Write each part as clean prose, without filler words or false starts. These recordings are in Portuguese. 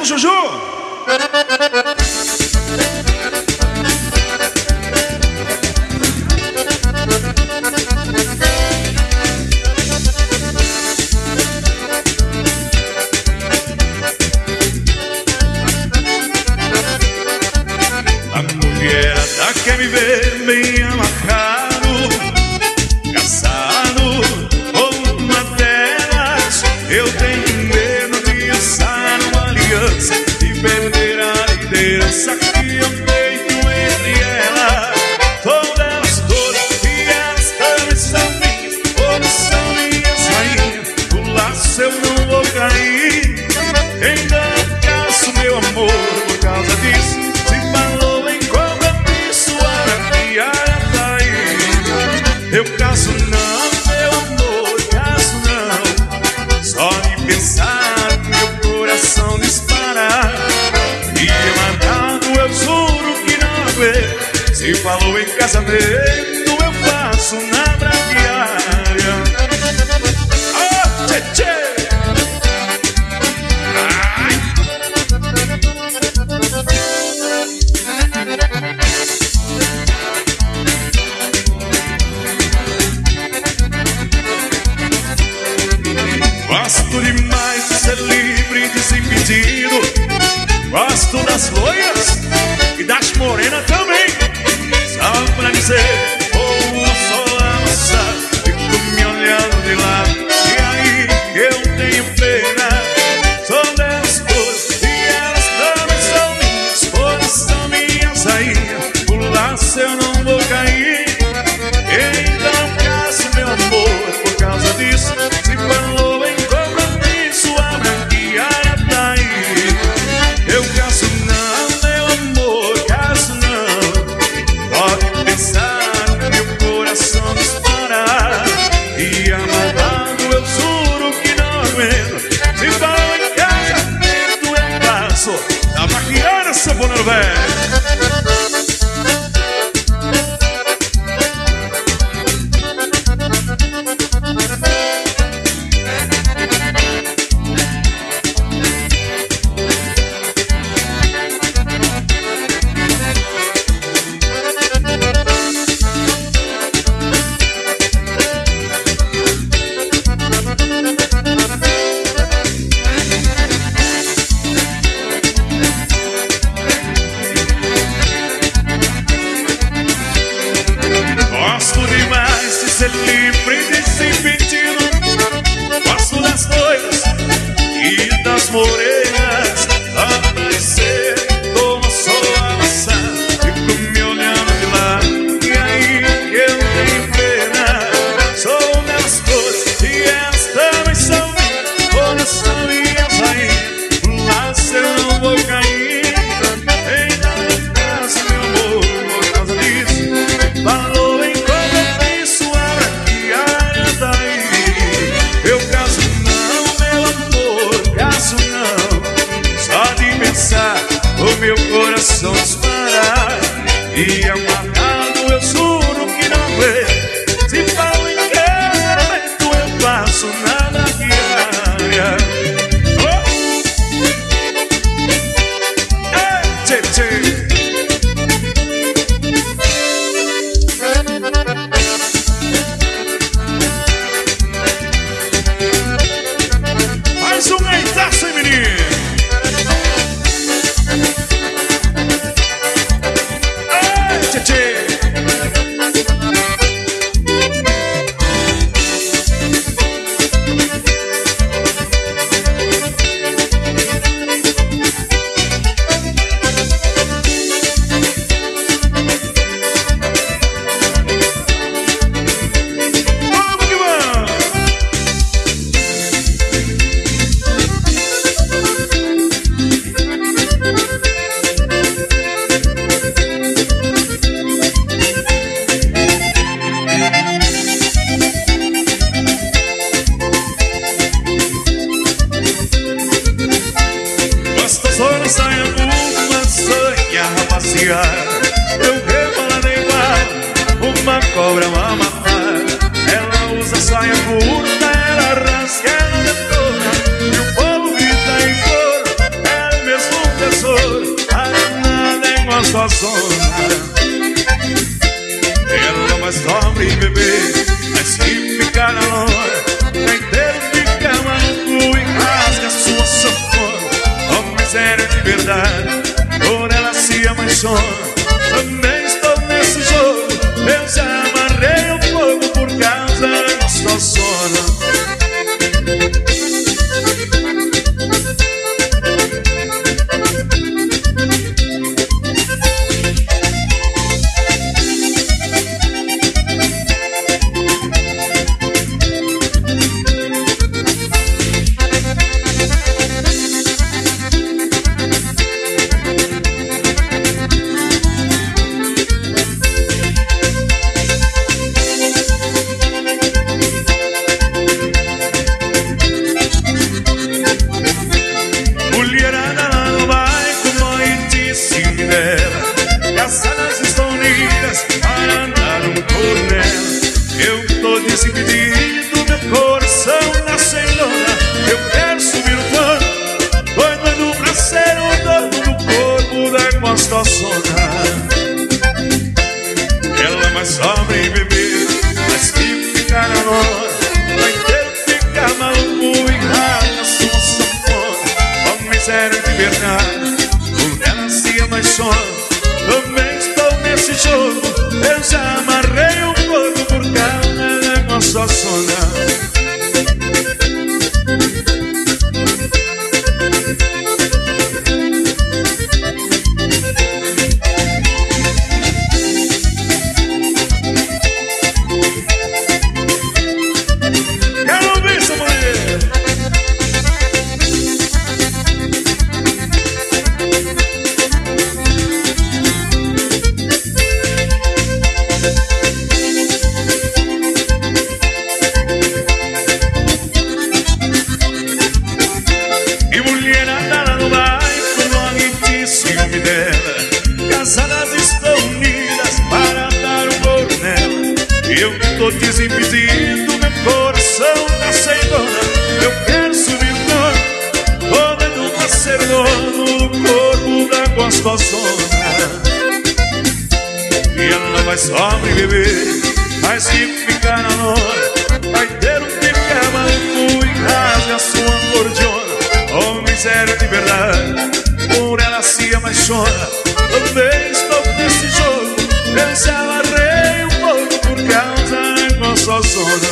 Marcelo Juju. A mulherada quer me ver bem amarrado, caçado ou uma delas. Eu tenho medo de usar uma aliança e perder a liderança que eu tenho entre elas. Todas, todas, e elas também são minhas, todas são minhas rainhas. O laço eu não vou cair, ainda não caço meu amor por causa disso. Se falou em compromisso, a minha tá aí. Eu caço não, meu amor, caço não. Só de pensar meu coração disparar. E amarrado eu juro que não aguento. Se falou em casamento, eu faço na braquiária. Oh, tchê, tchê. Gosto demais de ser livre, desimpedido. Gosto das loiras e das morenas também. Só pra dizer, sou a moça, fico me olhando de lado. E aí eu tenho pena. São delas todas e elas também são minhas. Todas são minhas rainhas. Por laço eu não vou cair. Então caço meu amor por causa disso. Se falou em compromisso, a branqueada tá aí. Eu caço não, meu amor, caço não. Pode pensar, meu coração disparar. E amarrado eu juro que não aguento. Se falou em casamento, eu passo da maquiagem, sanfoneiro velho. Gosto demais de ser livre e desimpedido. Gosto das loiras e das morenas. A parecer como sou a maçã, fico me olhando de lá. E aí eu tenho pena. Sou delas todas e elas também são minhas. Todas são minhas rainhas. Por laço eu não vou cair. Ainda não caço meu amor por causa disso. Falou em compromisso, a braquiária tá aí. Eu caço não, meu amor, caço não. Só de pensar o meu coração disparar. E amarrado eu juro que não aguento. Se falo em casamento, eu passo na braquiária. Oh! Ei, tchê, tchê. Mais um eitaço, hein, menino? Ei, tchê, tchê. miséria de verdade, por ela se apaixona. Também estou nesse jogo, eu já amarrei o fogo por causa da gostosona. Desimpedido, meu coração na cenoura. Eu quero subir o pano, doido pra ser o dono do corpo da gostosona. Ela mais sobra em beber, mas que ficar na hora. Vai ter que ficar maluco e rara sua sanfona. Oh, miséria de verdade, por ela se apaixona. Também estou nesse jogo, eu já amarrei um fogo por causa gostosona. Quero ouvir essa mulher. Eu tô desimpedido, meu coração tá sem dona. Eu quero subir o dono, podendo pra ser dono do corpo da gostosona. E ela vai sobreviver, mas se ficar na hora, vai ter um ficar maluco e rasga sua cordiona. Oh, miséria de verdade, por ela se apaixona. Também estou nesse jogo, eu já amarrei um pouco por causa da gostosona.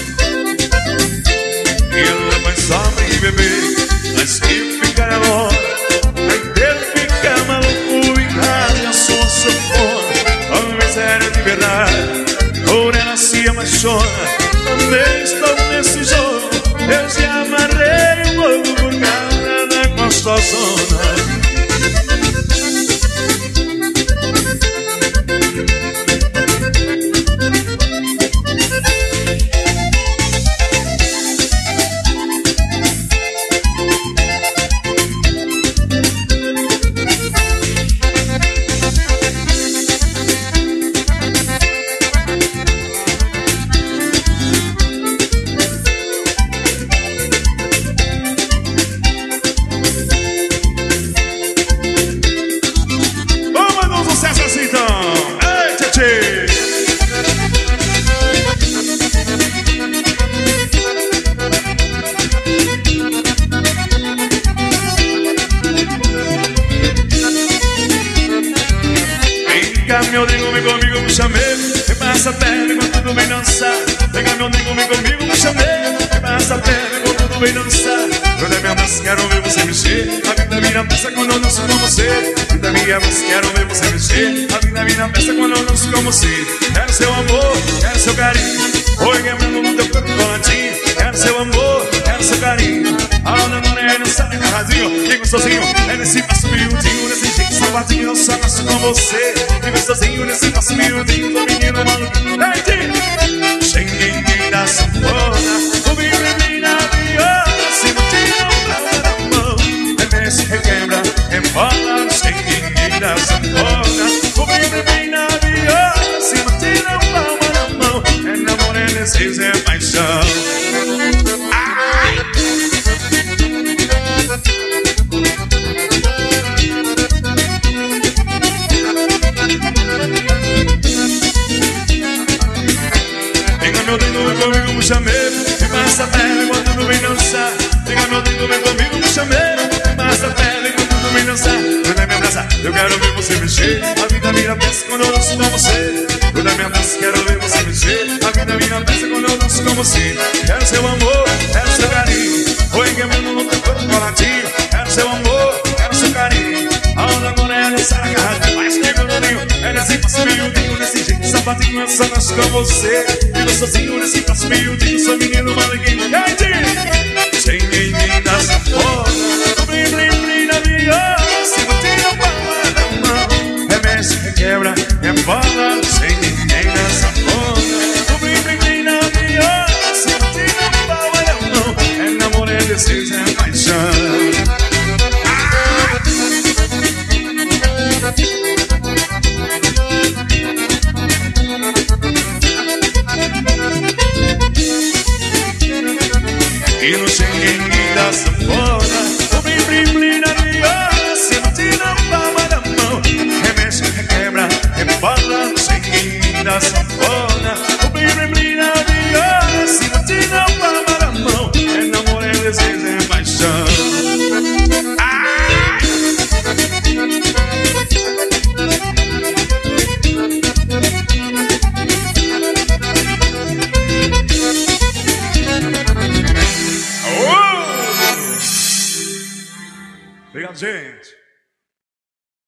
E ela vai sobreviver, mas que ficar na hora, vai ter que ficar maluco e rasga sua sanfona. Oh, miséria de verdade, por ela se apaixona. Também estou nesse jogo, eu já amarrei um pouco por causa da gostosona. Meu nego, vem comigo, me chamei. Vem passa a perna enquanto tudo vem dançar. Vem cá, meu nego, vem comigo, me chamei. Vem passa a perna enquanto tudo vem dançar. Quando é minha massa, quero ver você mexer. A vida vira peça quando eu danço com você. A vida minha massa, quero ver você mexer. A vida vira peça quando eu danço com você. Quero seu amor, quero seu carinho. Oi, quebrando no teu corpo coladinho. Quero seu amor, quero seu carinho. A onda não é, não sabe agarradinho. Fico sozinho, é nesse passo miudinho. Nesse jeito safadinho, eu só danço com você. Fico sozinho nesse passo miudinho. Do menino maluco, sem ninguém da sanfona. O menino na viola, se não tira o palma da mão. É nesse requebra, rebola, sem ninguém da sanfona. O menino na viola, se não tira o palma da mão. É namoro, é desejo, é paixão. Meu dedo, vem comigo, me chamei. Me passa a perna enquanto tudo vem dançar. Pega meu dedo, vem comigo, me chamei. Me passa a perna enquanto tudo Eu quero ver você mexer. A vida vira peça quando eu danço com você. Toda minha dança, quero ver você mexer. A vida vira peça quando eu danço com você. Quero seu amor, quero seu carinho. Oi, que mesmo no teu corpo colatinho. Quero seu amor, quero seu carinho. A onda agora é nessa agarrada, mais que meu noninho. É nesse passo miudinho, desse jeito sapatinho. Eu só danço com você. Vivo sozinho nesse passo miudinho. Sou menino maluquinho. Sem ninguém da sanfona. O blim blim blim da viola. Se não tira a palma da mão, remexe, requebra, rebola. Sem ninguém da sanfona. O blim blim blim da viola. Se não tira a palma da mão, é namoro, é desejo, é paixão. E no xengue da sanfona, o blim blim blim da viola. Se não tira a palma da mão, remexe, requebra, rebola. No xengue da sanfona.